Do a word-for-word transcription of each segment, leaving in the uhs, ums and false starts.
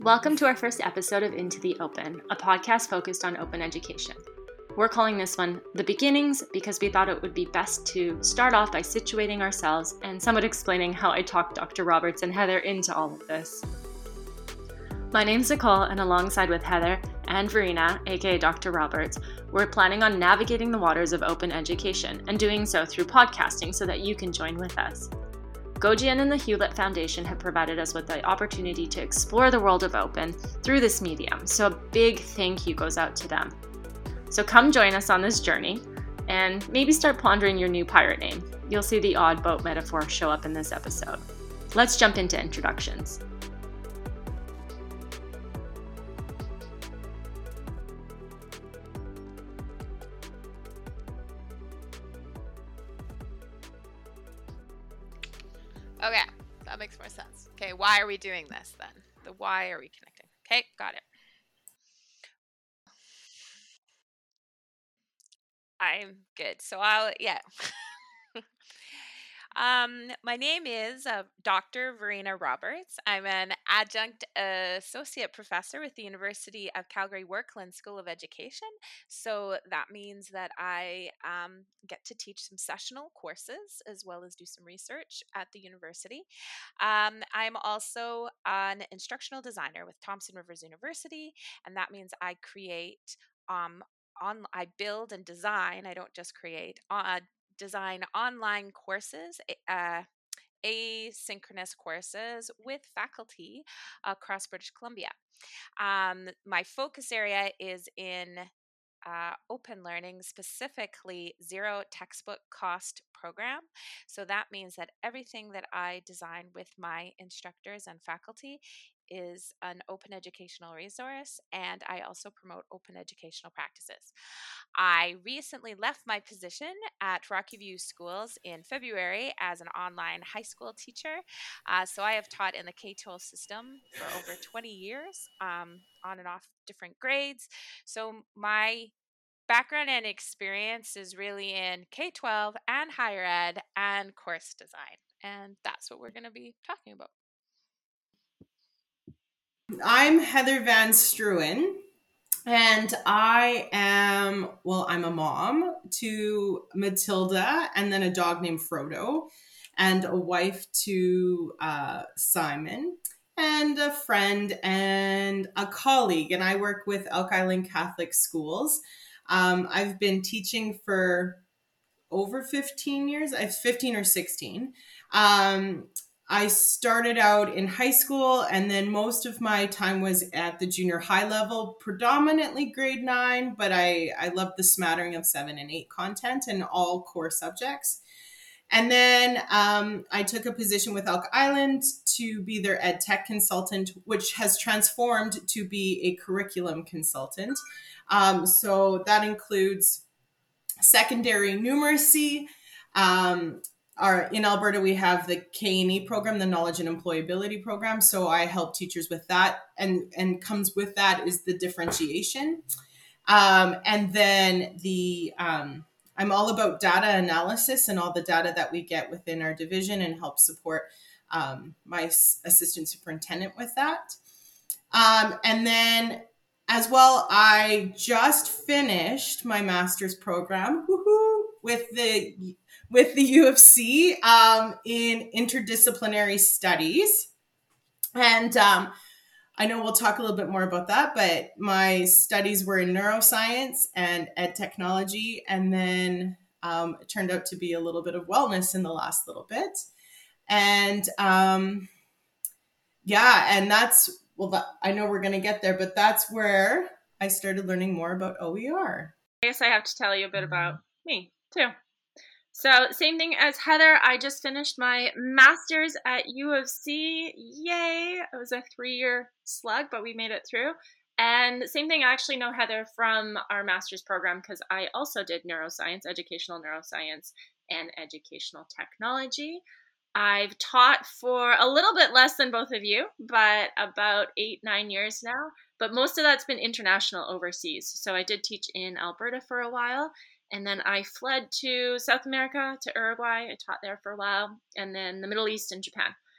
Welcome to our first episode of Into the Open, a podcast focused on open education. We're calling this one The Beginnings because we thought it would be best to start off by situating ourselves and somewhat explaining how I talked Doctor Roberts and Heather into all of this. My name's Nicole, and alongside with Heather and Verena, aka Doctor Roberts, we're planning on navigating the waters of open education and doing so through podcasting so that you can join with us. Gojian and the Hewlett Foundation have provided us with the opportunity to explore the world of open through this medium, so a big thank you goes out to them. So come join us on this journey and maybe start pondering your new pirate name. You'll see the odd boat metaphor show up in this episode. Let's jump into introductions. Okay, that makes more sense. Okay, why are we doing this then? The why are we connecting? Okay, got it. I'm good. So I'll, yeah. um, my name is uh, Doctor Verena Roberts. I'm an adjunct associate professor with the University of Calgary Workland School of Education. So that means that I um, get to teach some sessional courses as well as do some research at the university. Um, I'm also an instructional designer with Thompson Rivers University, and that means I create um, on I build and design. I don't just create. Uh, design online courses, uh, asynchronous courses with faculty across British Columbia. Um, my focus area is in uh, open learning, specifically zero textbook cost program. So that means that everything that I design with my instructors and faculty is an open educational resource, and I also promote open educational practices. I recently left my position at Rocky View Schools in February as an online high school teacher. Uh, so I have taught in the K twelve system for over twenty years, um, on and off different grades. So my background and experience is really in K twelve and higher ed and course design. And that's what we're going to be talking about. I'm Heather Van Struen, and I am, well, I'm a mom to Matilda and then a dog named Frodo, and a wife to uh, Simon, and a friend and a colleague. And I work with Elk Island Catholic Schools. Um, I've been teaching for over fifteen years. I fifteen or sixteen. Um, I started out in high school, and then most of my time was at the junior high level, predominantly grade nine, but I, I loved the smattering of seven and eight content and all core subjects. And then um, I took a position with Elk Island to be their ed tech consultant, which has transformed to be a curriculum consultant. Um, so that includes secondary numeracy. Um, our, in Alberta, we have the K and E program, the Knowledge and Employability program. So I help teachers with that. And, and comes with that is the differentiation. Um, and then the um, I'm all about data analysis and all the data that we get within our division, and help support um, my assistant superintendent with that. Um, and then as well, I just finished my master's program woohoo, with the with the U of C um, in interdisciplinary studies, and um, I know we'll talk a little bit more about that. But my studies were in neuroscience and ed technology, and then um, it turned out to be a little bit of wellness in the last little bit, and um, yeah, and that's. Well, I know we're going to get there, but that's where I started learning more about O E R. I guess I have to tell you a bit about me, too. So, same thing as Heather, I just finished my master's at U of C. Yay! It was a three-year slug, but we made it through. And same thing, I actually know Heather from our master's program because I also did neuroscience, educational neuroscience, and educational technology. I've taught for a little bit less than both of you, but about eight, nine years now. But most of that's been international overseas. So I did teach in Alberta for a while, and then I fled to South America, to Uruguay. I taught there for a while, and then the Middle East and Japan.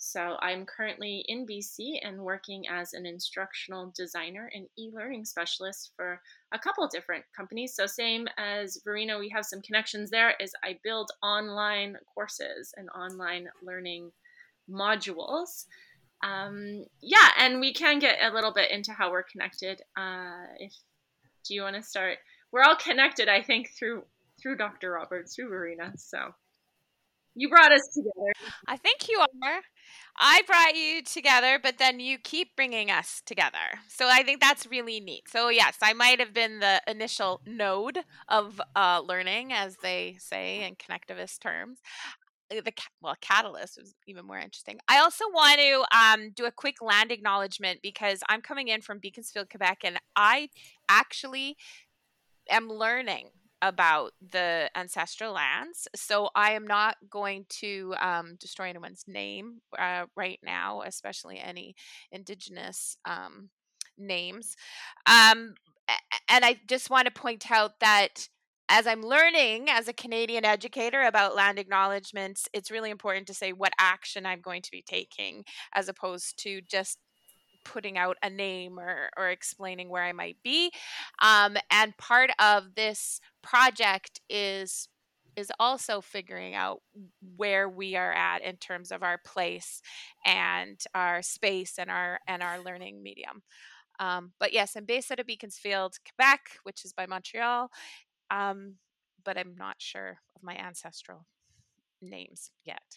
So I'm currently in B C and working as an instructional designer and e-learning specialist for a couple different companies. So same as Verena, we have some connections there. Is I build online courses and online learning modules. Um, yeah, and we can get a little bit into how we're connected. Uh, if do you want to start? We're all connected, I think, through through Doctor Roberts, through Verena. So you brought us together. I think you are. I brought you together, but then you keep bringing us together. So I think that's really neat. So yes, I might have been the initial node of uh, learning, as they say in connectivist terms. The well, catalyst was even more interesting. I also want to um, do a quick land acknowledgement because I'm coming in from Beaconsfield, Quebec, and I actually am learning about the ancestral lands. So I am not going to um, destroy anyone's name uh, right now, especially any Indigenous um, names. Um, and I just want to point out that as I'm learning as a Canadian educator about land acknowledgements, it's really important to say what action I'm going to be taking as opposed to just putting out a name or, or explaining where I might be. Um, and part of this project is is also figuring out where we are at in terms of our place and our space and our and our learning medium. Um, but yes, I'm based out of Beaconsfield, Quebec, which is by Montreal. Um, but I'm not sure of my ancestral names yet.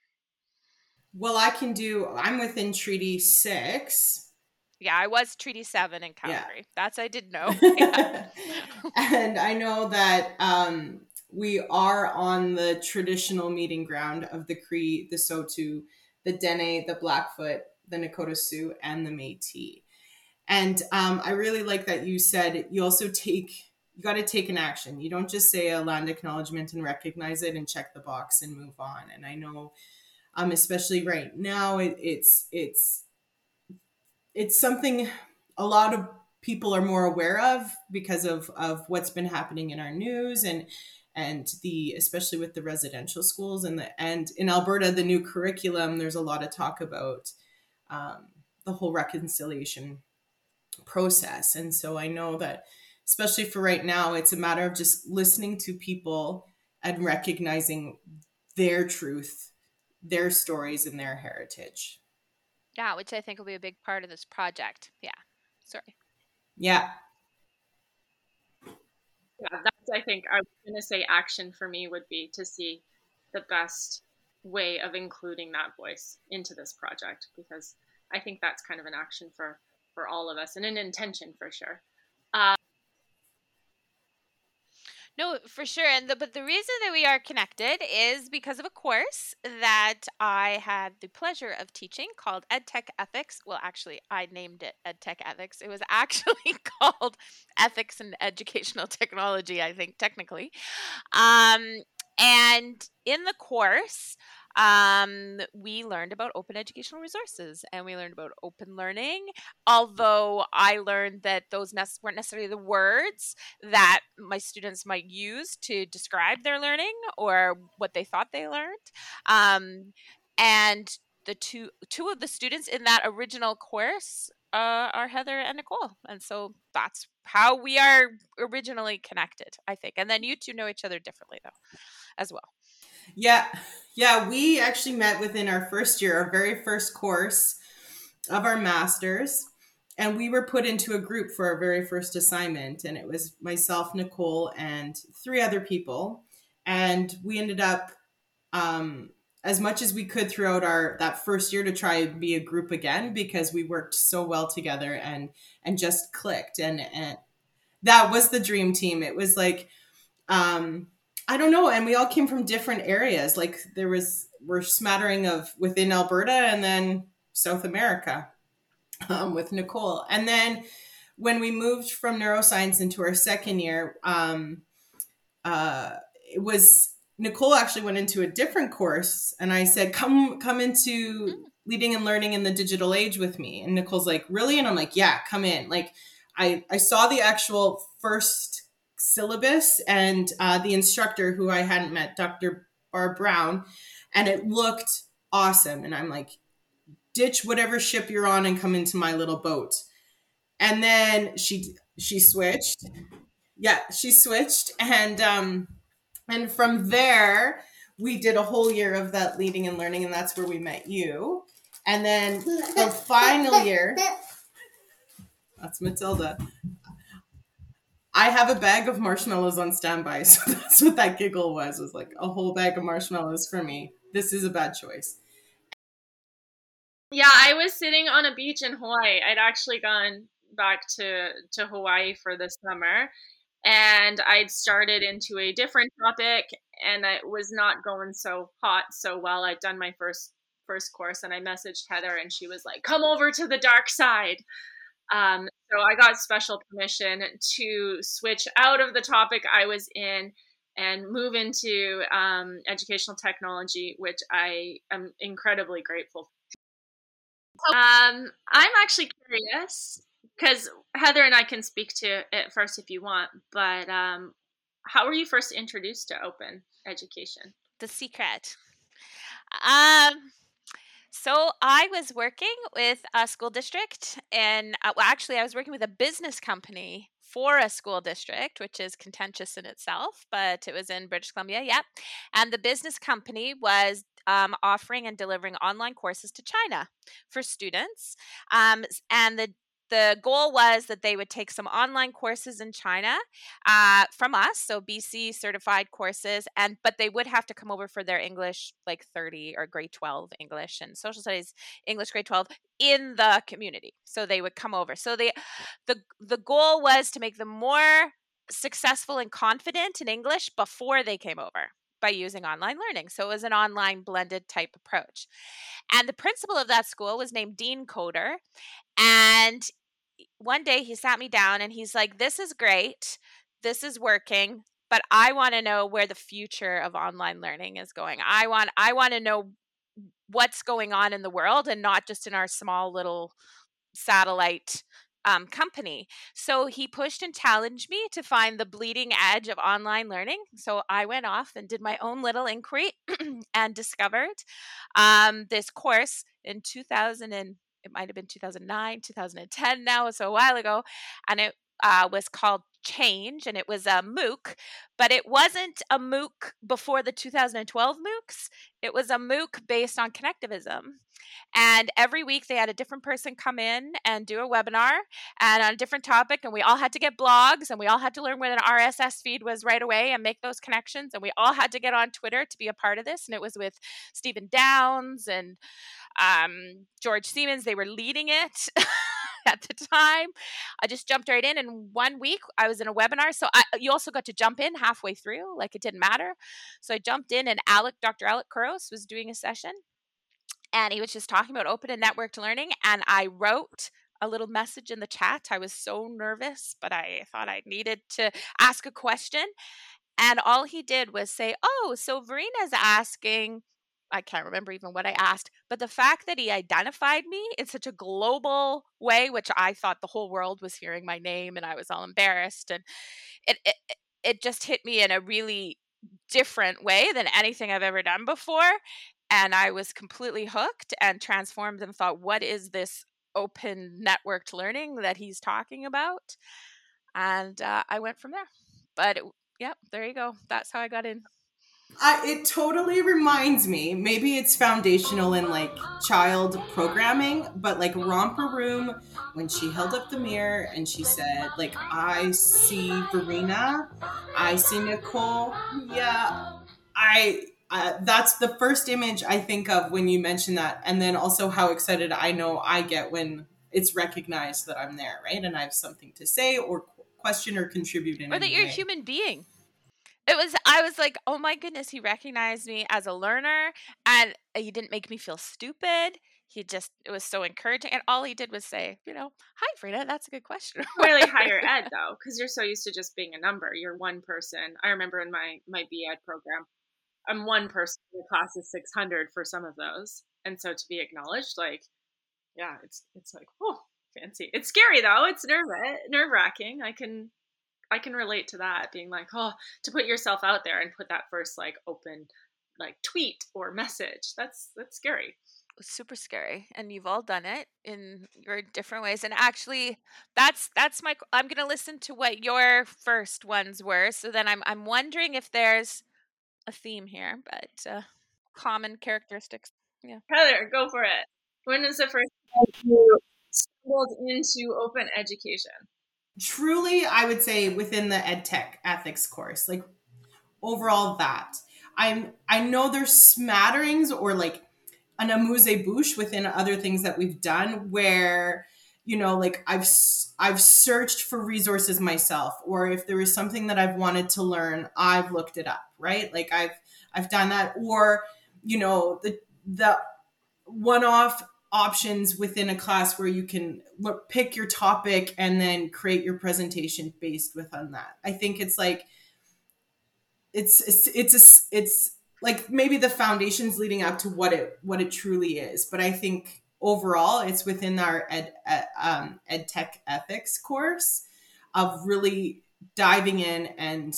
Well, I can do, I'm within Treaty six. Yeah, I was Treaty seven in Calgary. Yeah. That's I did know. Yeah. And I know that um, we are on the traditional meeting ground of the Cree, the Saulteaux, the Dene, the Blackfoot, the Nakota Sioux, and the Métis. And um, I really like that you said you also take, you got to take an action. You don't just say a land acknowledgement and recognize it and check the box and move on. And I know, um, especially right now, it, it's it's it's something a lot of people are more aware of because of of what's been happening in our news and and the especially with the residential schools and the and in Alberta the new curriculum. There's a lot of talk about um, the whole reconciliation process. And so I know that especially for right now, it's a matter of just listening to people and recognizing their truth, their stories, and their heritage. Yeah, which I think will be a big part of this project. Yeah. Sorry. Yeah. Yeah, that's, I think, I was going to say action for me would be to see the best way of including that voice into this project, because I think that's kind of an action for for all of us and an intention for sure. Uh, no, for sure. And the, but the reason that we are connected is because of a course that I had the pleasure of teaching called EdTech Ethics. Well, actually, I named it EdTech Ethics. It was actually called Ethics and Educational Technology, I think, technically. Um, and in the course, um, we learned about open educational resources and we learned about open learning, although I learned that those ne- weren't necessarily the words that my students might use to describe their learning or what they thought they learned. Um, and the two two of the students in that original course uh, are Heather and Nicole. And so that's how we are originally connected, I think. And then you two know each other differently, though, as well. Yeah. Yeah. We actually met within our first year, our very first course of our master's. And we were put into a group for our very first assignment. And it was myself, Nicole, and three other people. And we ended up, um, as much as we could throughout our that first year to try and be a group again, because we worked so well together and and just clicked. And, and that was the dream team. It was like, um, I don't know. And we all came from different areas. Like there was, we're smattering of within Alberta and then South America um, with Nicole. And then when we moved from neuroscience into our second year, um, uh, it was, Nicole actually went into a different course and I said, come, come into leading and learning in the digital age with me. And Nicole's like, really? And I'm like, yeah, come in. Like I, I saw the actual first syllabus and uh, the instructor who I hadn't met, Doctor Barb Brown, and it looked awesome. And I'm like, ditch whatever ship you're on and come into my little boat. And then she she switched. Yeah, she switched. And um, and from there, we did a whole year of that leading and learning, and that's where we met you. And then the final year, that's Matilda. I have a bag of marshmallows on standby, so that's what that giggle was, was like a whole bag of marshmallows for me. This is a bad choice. Yeah, I was sitting on a beach in Hawaii. I'd actually gone back to, to Hawaii for the summer, and I'd started into a different topic, and it was not going so hot so well. I'd done my first first course, and I messaged Heather, and she was like, come over to the dark side. Um, so I got special permission to switch out of the topic I was in and move into um, educational technology, which I am incredibly grateful for. Um, I'm actually curious, because Heather and I can speak to it first if you want, but um, how were you first introduced to open education? The secret. Um, so I was working with a school district, and uh, well, actually, I was working with a business company for a school district, which is contentious in itself, but it was in British Columbia, yeah. And the business company was um, offering and delivering online courses to China for students, um, and the The goal was that they would take some online courses in China uh, from us, so B C certified courses, and but they would have to come over for their English, like thirty or grade twelve English and social studies English grade twelve in the community. So they would come over. So they, the the goal was to make them more successful and confident in English before they came over by using online learning. So it was an online blended type approach. And the principal of that school was named Dean Coder, and one day he sat me down and he's like, this is great. This is working, but I want to know where the future of online learning is going. I want, I want to know what's going on in the world and not just in our small little satellite um, company. So he pushed and challenged me to find the bleeding edge of online learning. So I went off and did my own little inquiry and discovered um, this course in two thousand and it might have been two thousand nine, two thousand ten now, so a while ago. And it uh, was called Change, and it was a MOOC, but it wasn't a MOOC before the two thousand twelve MOOCs. It was a MOOC based on connectivism. And every week they had a different person come in and do a webinar and on a different topic. And we all had to get blogs, and we all had to learn what an R S S feed was right away and make those connections. And we all had to get on Twitter to be a part of this. And it was with Stephen Downes and um, George Siemens. They were leading it at the time. I just jumped right in. And one week I was in a webinar. So I, you also got to jump in halfway through, like it didn't matter. So I jumped in, and Alec, Doctor Alec Kuros was doing a session. And he was just talking about open and networked learning. And I wrote a little message in the chat. I was so nervous, but I thought I needed to ask a question. And all he did was say, oh, so Vereena's asking, I can't remember even what I asked, but the fact that he identified me in such a global way, which I thought the whole world was hearing my name, and I was all embarrassed. And it, it, it just hit me in a really different way than anything I've ever done before. And I was completely hooked and transformed and thought, what is this open networked learning that he's talking about? And uh, I went from there. But it, yeah, there you go. That's how I got in. I, it totally reminds me, maybe it's foundational in like child programming, but like Romper Room, when she held up the mirror and she said, like, I see Vereena, I see Nicole. Yeah, I, uh, that's the first image I think of when you mention that. And then also how excited I know I get when it's recognized that I'm there, right? And I have something to say or question or contribute in or that any you're way. a human being. It was, I was like, oh my goodness, he recognized me as a learner, and he didn't make me feel stupid. He just, it was so encouraging. And all he did was say, you know, hi, Verena, that's a good question. Really higher ed, though, because you're so used to just being a number. You're one person. I remember in my, my B Ed program, I'm one person. The class is six hundred for some of those. And so to be acknowledged, like, yeah, it's it's like, oh, fancy. It's scary, though. It's nerve nerve wracking. I can I can relate to that, being like, oh, to put yourself out there and put that first like open like tweet or message. That's that's scary. super scary, and you've all done it in your different ways. And actually, that's that's my I'm going to listen to what your first ones were, so then i'm i'm wondering if there's a theme here, but uh, common characteristics. Yeah. Heather, go for it. When was the first time you stumbled into open education? Truly, I would say within the EdTech ethics course, like overall that. I'm I know there's smatterings or like an amuse-bouche within other things that we've done where, you know, like I've I've searched for resources myself, or if there was something that I've wanted to learn, I've looked it up, right? Like I've I've done that, or you know, the the one-off options within a class where you can look, pick your topic and then create your presentation based within that. I think it's like it's it's it's a, it's like maybe the foundations leading up to what it what it truly is, but I think overall it's within our ed, ed um, ed tech ethics course of really diving in and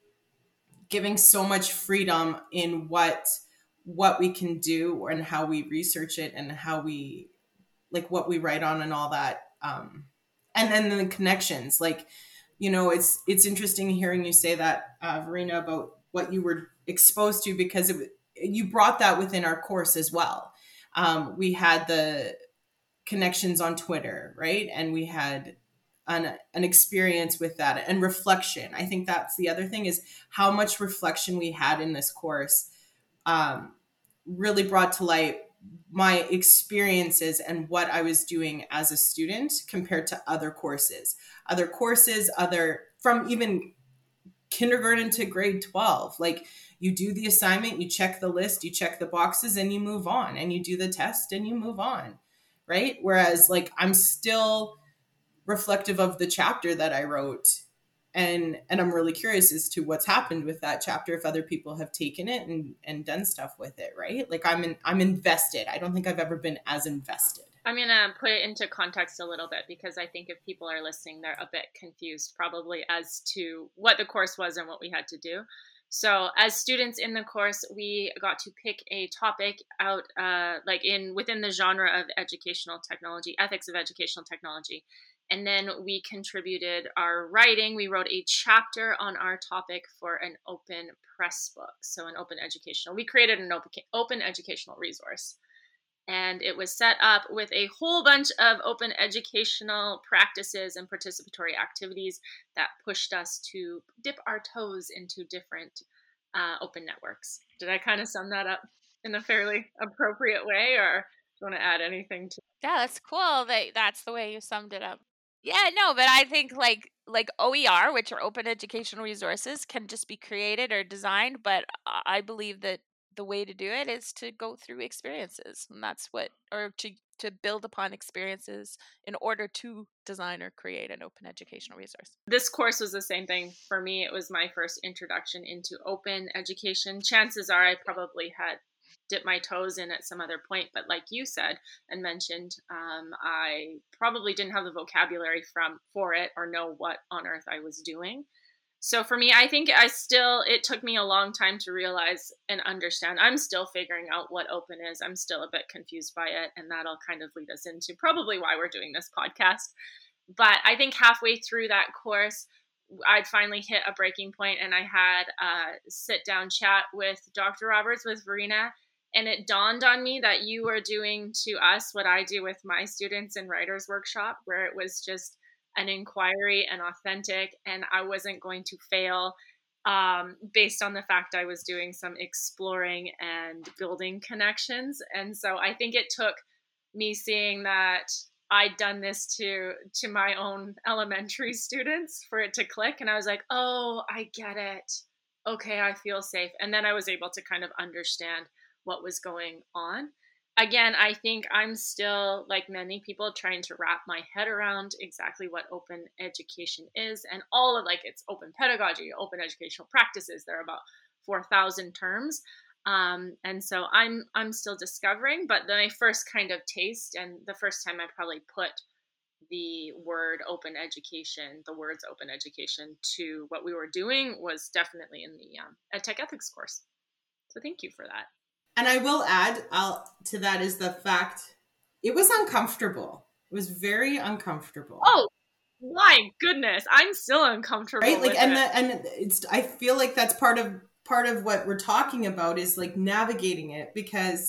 giving so much freedom in what what we can do and how we research it and how we like what we write on and all that, um and then the connections, like, you know, it's it's interesting hearing you say that, uh, Verena, about what you were exposed to, because it, you brought that within our course as well. Um, we had the connections on Twitter, right? And we had an, an experience with that and reflection. I think that's the other thing, is how much reflection we had in this course, um, really brought to light my experiences and what I was doing as a student compared to other courses, other courses, other from even kindergarten to grade twelve. Like, you do the assignment, you check the list, you check the boxes, and you move on, and you do the test and you move on. Right. Whereas like I'm still reflective of the chapter that I wrote. And, and I'm really curious as to what's happened with that chapter, if other people have taken it and, and done stuff with it, right? Like I'm in, I'm invested. I don't think I've ever been as invested. I'm going to put it into context a little bit, because I think if people are listening, they're a bit confused probably as to what the course was and what we had to do. So as students in the course, we got to pick a topic out, uh, like in within the genre of educational technology, ethics of educational technology. And then we contributed our writing. We wrote a chapter on our topic for an open press book. So an open educational, we created an open, open educational resource. And it was set up with a whole bunch of open educational practices and participatory activities that pushed us to dip our toes into different uh, open networks. Did I kind of sum that up in a fairly appropriate way, or do you want to add anything to? Yeah, that's cool that that's the way you summed it up. Yeah, no, but I think like like O E R, which are open educational resources, can just be created or designed, but I believe that the way to do it is to go through experiences, and that's what, or to to build upon experiences in order to design or create an open educational resource. This course was the same thing for me. It was my first introduction into open education. Chances are I probably had dipped my toes in at some other point, but like you said and mentioned, um, I probably didn't have the vocabulary from for it or know what on earth I was doing. So for me, I think I still, it took me a long time to realize and understand. I'm still figuring out what open is. I'm still a bit confused by it. And that'll kind of lead us into probably why we're doing this podcast. But I think halfway through that course, I'd finally hit a breaking point, and I had a sit down chat with Doctor Roberts, with Verena. And it dawned on me that you were doing to us what I do with my students in Writers Workshop, where it was just an inquiry and authentic, and I wasn't going to fail um, based on the fact I was doing some exploring and building connections. And so I think it took me seeing that I'd done this to to my own elementary students for it to click. And I was like, oh, I get it. Okay, I feel safe. And then I was able to kind of understand what was going on. Again, I think I'm still, like many people, trying to wrap my head around exactly what open education is, and all of like it's open pedagogy, open educational practices. There are about four thousand terms. Um, and so I'm I'm still discovering, but my first kind of taste, and the first time I probably put the word open education, the words open education to what we were doing was definitely in the um, EdTech ethics course. So thank you for that. And I will add I'll, to that is the fact it was uncomfortable. It was very uncomfortable. Oh, my goodness. I'm still uncomfortable right? Like, with and it. the, and it's, I feel like that's part of, part of what we're talking about is like navigating it, because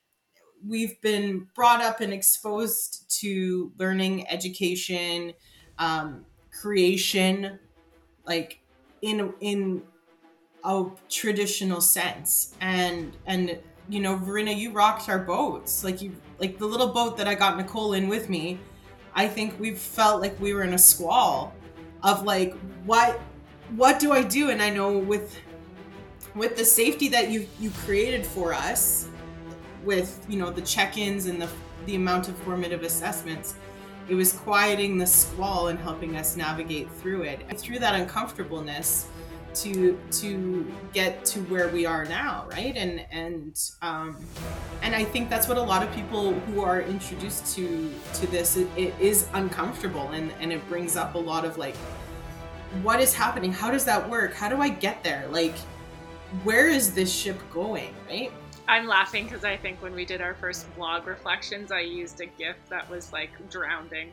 we've been brought up and exposed to learning, education, um, creation, like in, in a traditional sense. And, and, you know, Verena, you rocked our boats. Like you, like the little boat that I got Nicole in with me, I think we felt like we were in a squall of like, what, what do I do? And I know with, with the safety that you, you created for us with, you know, the check-ins and the, the amount of formative assessments, it was quieting the squall and helping us navigate through it. And through that uncomfortableness to, to get to where we are now. Right. And, and, um, and I think that's what a lot of people who are introduced to, to this, it, it is uncomfortable, and, and it brings up a lot of like, what is happening? How does that work? How do I get there? Like, where is this ship going? Right. I'm laughing because I think when we did our first vlog reflections, I used a GIF that was like drowning.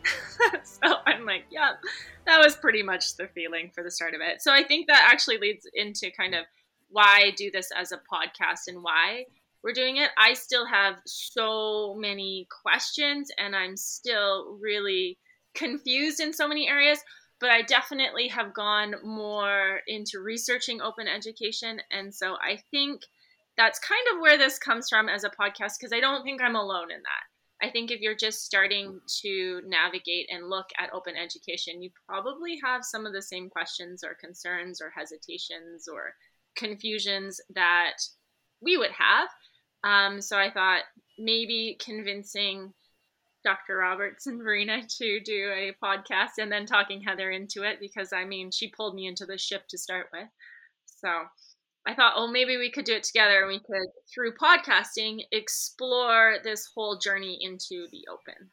So I'm like, yeah, that was pretty much the feeling for the start of it. So I think that actually leads into kind of why I do this as a podcast and why we're doing it. I still have so many questions and I'm still really confused in so many areas, but I definitely have gone more into researching open education. And so I think that's kind of where this comes from as a podcast, because I don't think I'm alone in that. I think if you're just starting to navigate and look at open education, you probably have some of the same questions or concerns or hesitations or confusions that we would have. Um, so I thought maybe convincing Doctor Roberts and Verena to do a podcast and then talking Heather into it, because I mean, she pulled me into the ship to start with. So I thought, oh, maybe we could do it together and we could, through podcasting, explore this whole journey into the open.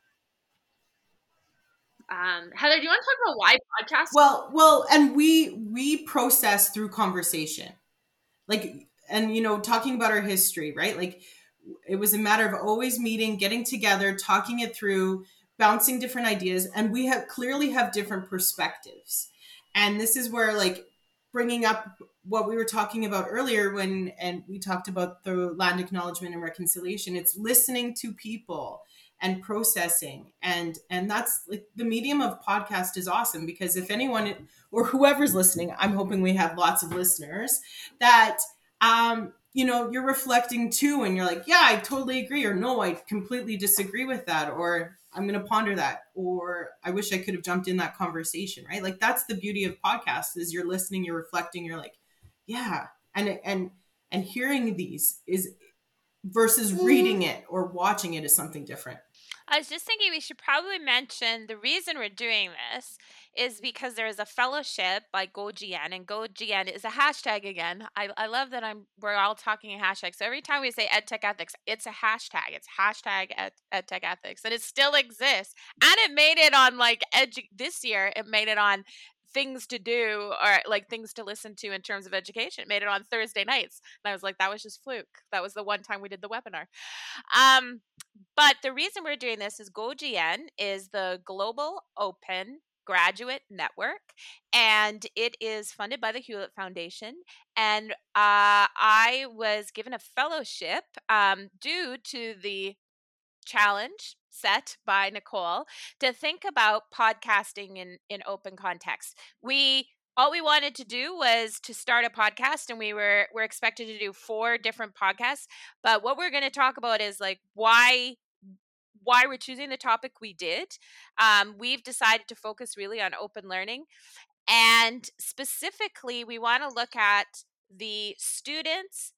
Um, Heather, do you want to talk about why podcast? Well, well, and we we process through conversation, like, and you know, talking about our history, right? Like, it was a matter of always meeting, getting together, talking it through, bouncing different ideas, and we have clearly have different perspectives. And this is where, like, bringing up what we were talking about earlier when, and we talked about the land acknowledgement and reconciliation, it's listening to people and processing. And, and that's like the medium of podcast is awesome, because if anyone or whoever's listening, I'm hoping we have lots of listeners that, um, you know, you're reflecting too, and you're like, yeah, I totally agree, or no, I completely disagree with that, or I'm going to ponder that, or I wish I could have jumped in that conversation, right? Like, that's the beauty of podcasts, is you're listening, you're reflecting, you're like, yeah. And, and, and hearing these is versus reading it or watching it is something different. I was just thinking we should probably mention the reason we're doing this is because there is a fellowship by GoGN, and GoGN is a hashtag again. I, I love that I'm we're all talking in hashtags. So every time we say EdTech Ethics, it's a hashtag. It's hashtag ed, EdTech Ethics, and it still exists. And it made it on like edu- this year. It made it on things to do, or like things to listen to in terms of education. It made it on Thursday nights. And I was like, that was just fluke. That was the one time we did the webinar. Um, but the reason we're doing this is GoGN is the Global Open Graduate Network, and it is funded by the Hewlett Foundation. And uh, I was given a fellowship um, due to the challenge set by Nicole to think about podcasting in, in open context. We all we wanted to do was to start a podcast, and we were we're expected to do four different podcasts. But what we're going to talk about is like why why we're choosing the topic we did. Um, we've decided to focus really on open learning, and specifically, we want to look at the students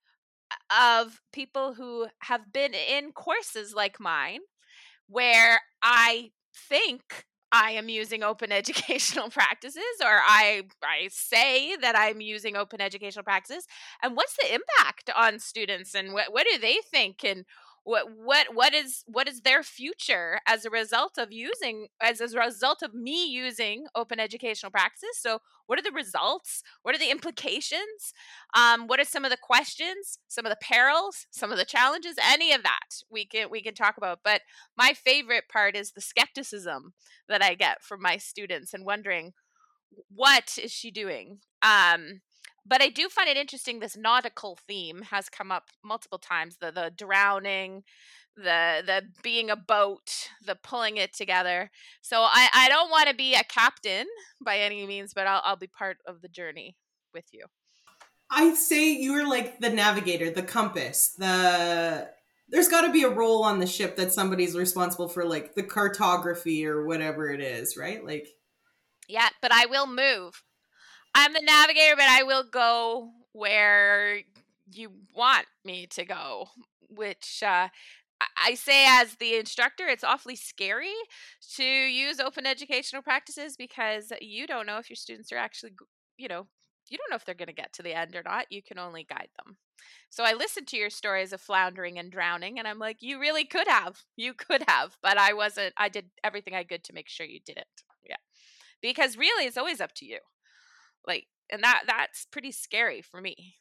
of people who have been in courses like mine, where I think I am using open educational practices, or I I say that I'm using open educational practices, and what's the impact on students, and what what do they think, and What what what is what is their future as a result of using as a result of me using open educational practices? So what are the results? What are the implications? Um, what are some of the questions, some of the perils, some of the challenges? Any of that we can we can talk about. But my favorite part is the skepticism that I get from my students and wondering, what is she doing? Um, but I do find it interesting. This nautical theme has come up multiple times: the the drowning, the the being a boat, the pulling it together. So I I don't want to be a captain by any means, but I'll I'll be part of the journey with you. I say you're like the navigator, the compass, the there's got to be a role on the ship that somebody's responsible for, like the cartography or whatever it is, right? Like, yeah, but I will move. I'm the navigator, but I will go where you want me to go, which uh, I say as the instructor, it's awfully scary to use open educational practices because you don't know if your students are actually, you know, you don't know if they're going to get to the end or not. You can only guide them. So I listened to your stories of floundering and drowning, and I'm like, you really could have. You could have, but I wasn't. I did everything I could to make sure you didn't. Yeah. Because really, it's always up to you. Like, and that that's pretty scary for me.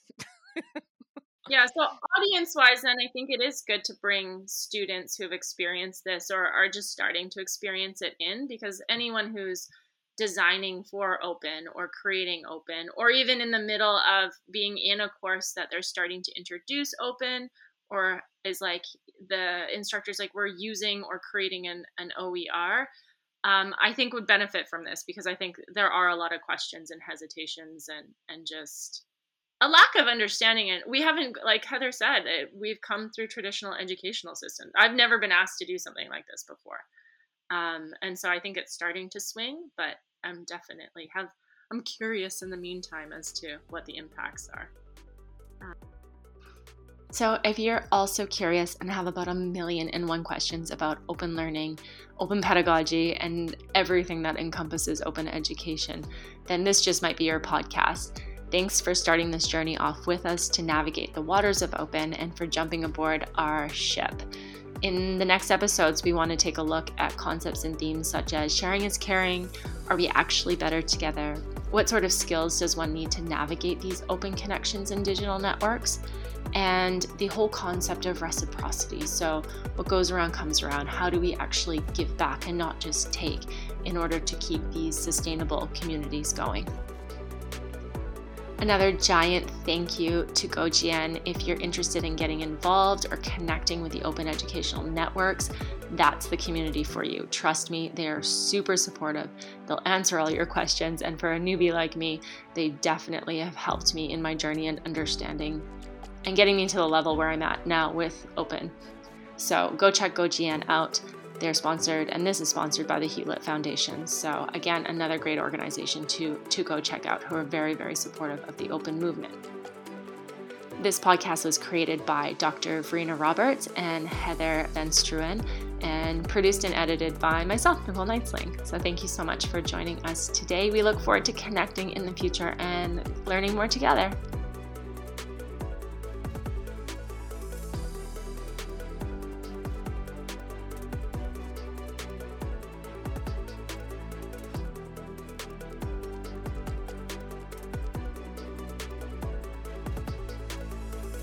Yeah, so audience-wise, then I think it is good to bring students who have experienced this or are just starting to experience it in, because anyone who's designing for open or creating open, or even in the middle of being in a course that they're starting to introduce open, or is like the instructor's like, we're using or creating an, an O E R, um, I think would benefit from this, because I think there are a lot of questions and hesitations and, and just a lack of understanding. And we haven't, like Heather said, it, we've come through traditional educational systems. I've never been asked to do something like this before. Um, and so I think it's starting to swing, but I'm definitely have, I'm curious in the meantime as to what the impacts are. Um, So if you're also curious and have about a million and one questions about open learning, open pedagogy, and everything that encompasses open education, then this just might be your podcast. Thanks for starting this journey off with us to navigate the waters of open and for jumping aboard our ship. In the next episodes, we want to take a look at concepts and themes such as sharing is caring, are we actually better together, what sort of skills does one need to navigate these open connections in digital networks, and the whole concept of reciprocity. So what goes around comes around. How do we actually give back and not just take in order to keep these sustainable communities going? Another giant thank you to GoGN. If you're interested in getting involved or connecting with the open educational networks, that's the community for you. Trust me, they are super supportive. They'll answer all your questions. And for a newbie like me, they definitely have helped me in my journey and understanding and getting me to the level where I'm at now with open. So go check GoGN out. They're sponsored, and this is sponsored by the Hewlett Foundation. So again, another great organization to, to go check out, who are very, very supportive of the open movement. This podcast was created by Doctor Verena Roberts and Heather Van Struen, and produced and edited by myself, Nicole Knightsling. So thank you so much for joining us today. We look forward to connecting in the future and learning more together.